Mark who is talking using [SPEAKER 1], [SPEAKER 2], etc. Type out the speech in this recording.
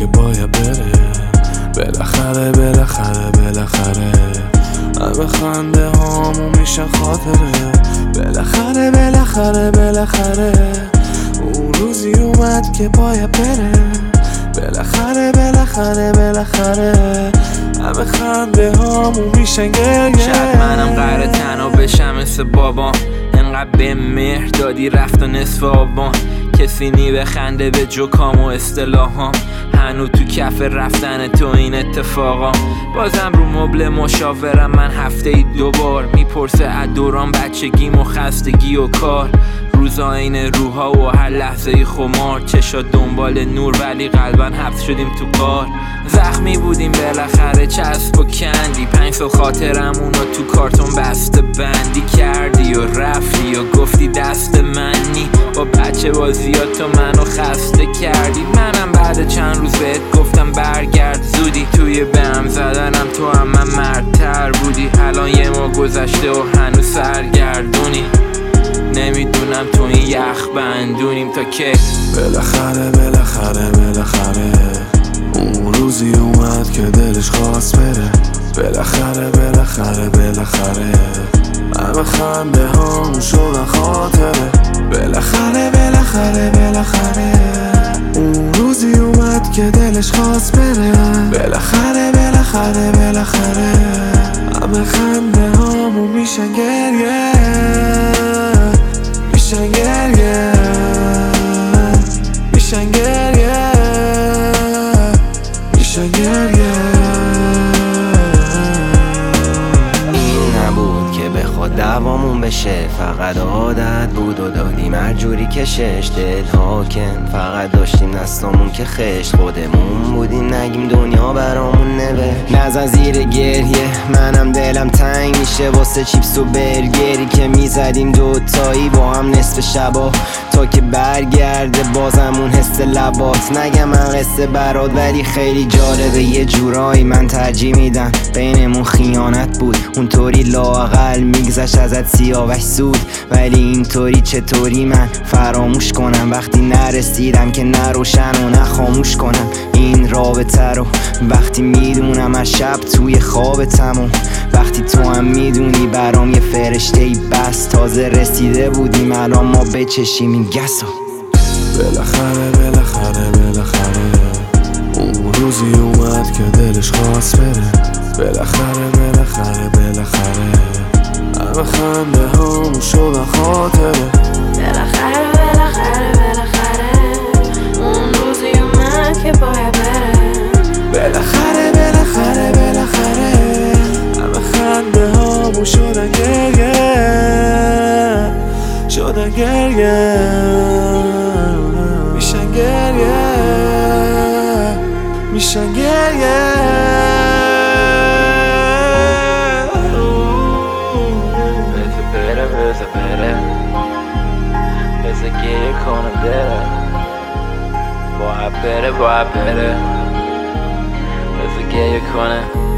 [SPEAKER 1] که باید بره. بالاخره بالاخره بالاخره همه خنده هامون میشن خاطره. بالاخره بالاخره بالاخره اون روزی اومد که باید بره. بالاخره بالاخره بالاخره همه خنده هامون میشن گریه.
[SPEAKER 2] شاید منم قراره تنها بشم مثل بابام، انقدر به مهر دادی رفت و نصف آبان. کسی نی بخنده به جوکام و اصطلاحام، هنو تو کف رفتن تو این اتفاقا. بازم رو مبل مشاورم من هفته ای 2 بار، میپرسه از دوران بچگیم و خستگی و کار. روزا این روحا و هر لحظه خمار، چشا دنبال نور ولی قلبا حبس شدیم تو کار. زخمی بودیم بالاخره چسب و کندی، 5 سال خاطرمونو تو کارتون بسته بندی کردی و رفتی و گفتی دست منی. با بچه بازیات تو منو خسته کردی. منم بعد چند روز بهت گفتم برگرد زودی، توی بهم زدنم تو هم من مردتر بودی. الان یه ماه گذشته و هنوز سرگردونی، نمیدونم تو این یخ بندونیم تا کی.
[SPEAKER 1] بالاخره بالاخره بالاخره اون روزی اومد که دلش خواست بره. بالاخره بالاخره بالاخره همه خنده هامون شدن خاطره. بالاخره بالاخره بالاخره اون روزی اومد که دلش خواست بره. بالاخره بالاخره بالاخره همه خنده هامون میشن گریه. میشن گریه میشن گریه میشن گریه.
[SPEAKER 3] این نبود که بخواد دوامون بشه، فقط عادت بود و دادیم هر جوری کشش. دل حاکم فقط داشتیم دستامون که خشت، خودمون بودیم نگیم دنیا برامون نوه. نزن زیر گریه منم دلم تنگ میشه واسه چیپس و برگری که میزدیم دوتایی با هم نصف شبا تا که برگرده بازم اون حس لبات. نگم من قصه برات ولی خیلی جالبه، یه جورایی من ترجیح میدم بینمون خیانت بود. اونطوری لااقل میگذشت ازت سیاوش سود، ولی اینطوری چطوری من فراموش کنم وقتی نرسیدم که نروشن و نخاموش کنم این رابطه رو. وقتی میدونم از شب توی خوابتم و وقتی تو هم میدونی برام یه فرشته‌ای بس. تازه رسیده بودیم الان ما بچشیم این گسو.
[SPEAKER 1] بالاخره بالاخره بالاخره اون روزی اومد که دلش خواست بره. بالاخره بالاخره بالاخره همه خنده هامون شدن خاطره.
[SPEAKER 4] بالاخره بالاخره بالاخره اون روزی اومد که باید بره.
[SPEAKER 1] بالاخره بالاخره بالاخره همه خنده هامون شدن گریه. شدن گریه میشن گریه میشن گریه.
[SPEAKER 2] بذار گریه کنم بره، باید بره باید بره، بذار گریه کنه.